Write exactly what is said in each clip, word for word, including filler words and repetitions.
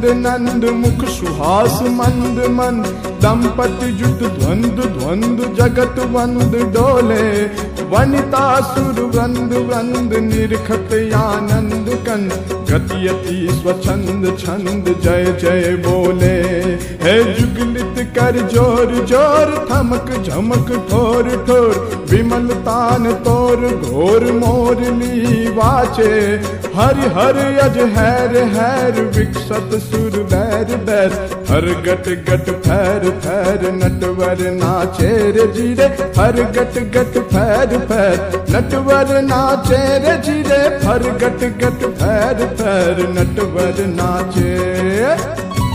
नंद मुख सुहास मंद मंद, दंपति जुट द्वंद द्वंद जगत वंद डोले, वनिता सुर वृंद वृंद निरखत आनंद कंद, गति अति स्वच्छंद छंद जय जय बोले। है जुगलित कर जोर जोर, थमक झमक ठोर ठोर, विमल तान तोर घोर मोरली वाचे, हरि हर अज हैर हैर विकसत सुर बैर बैर, हर गट गट फैर फैर नटवर नाचे रे जीरे, हर गट गट फैर फैर नटवर नाचे रे जीरे, हर गट गट फैर फैर नटवर नाचे।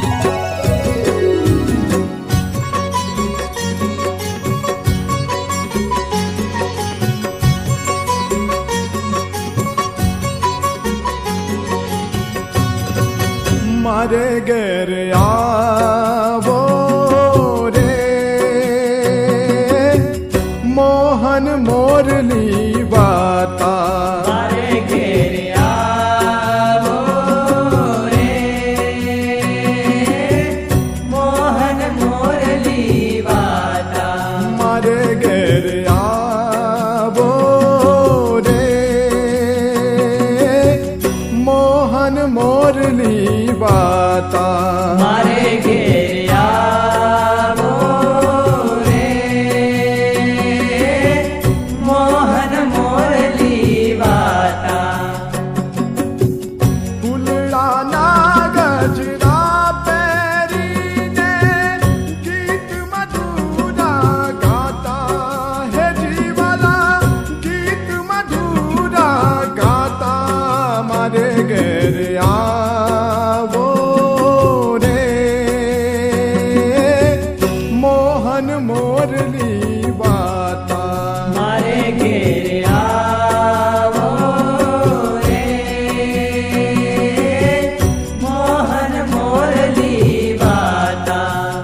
मारे गैर आवो रे मोहन मोरली वाता, मारे गैर आवो रे मोहन मोरली वाता, मारे गैर आवो रे मोहन मोरली वाता, मारे घेरिया रे मोहन मोरली वाता। फुलड़ा ना गजरा पैरी ने गीत मधुरा गाता है, जीवाला गीत मधुरा गाता, मारे घेरिया मोरली वाता, मारे घेरिया रे मोहन मोरली वाता।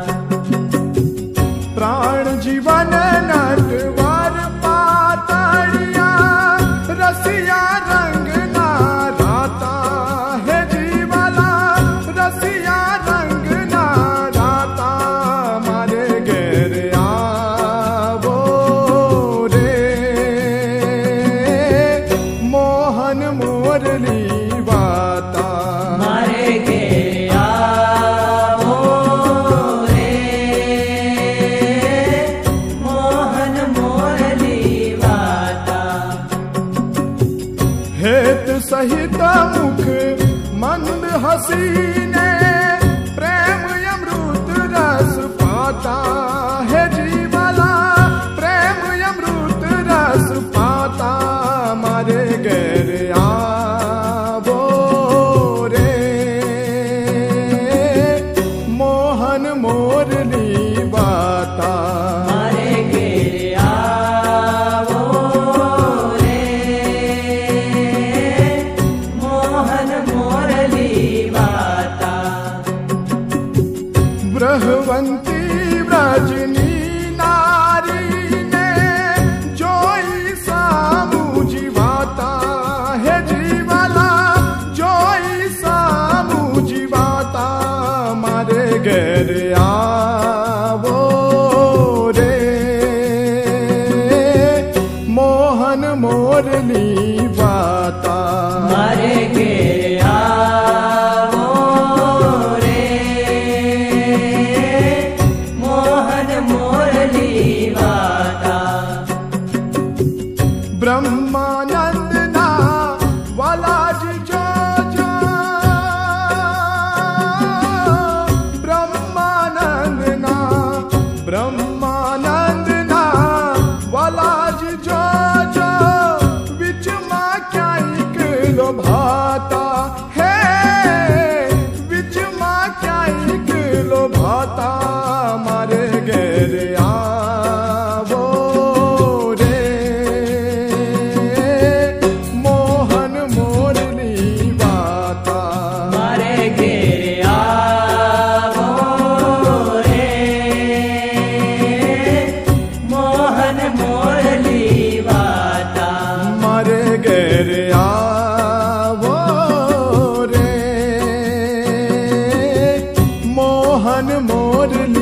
प्राण जीवन नटवर पातड़िया, रसिया रंग ना राता है, जीवाला रसिया रंग ना राता, मारे मोरली वाता, मारे घेरिया रे मोहन मोरली वाता। हेत सहित मुख मंद हसीने, प्रेम अमृत रस पाता है, जीवाला प्रेम अमृत रस पाता, मारे गैर मोरली वाता, मारे घेरिया रे मोहन मोरली वाता। ब्रह्मवंती व्रजनी नारी ने जोई सामू जीवाता है, जीवाला जोई सामू जीवाता, मारे गैर आवो रे मोहन मोरली वाता, मारे घेरिया रे मोहन मोरली वाता। ब्रह्मानंद ना वाला जी जो जो, ब्रह्मानंद ना ब्रह्मानंद ना वाला जी जो जो, विच मां क्या एक लो भाता है, विच मां क्या एक लो भाता, मारे गैर आवो रे मोहन मोर मन मोरली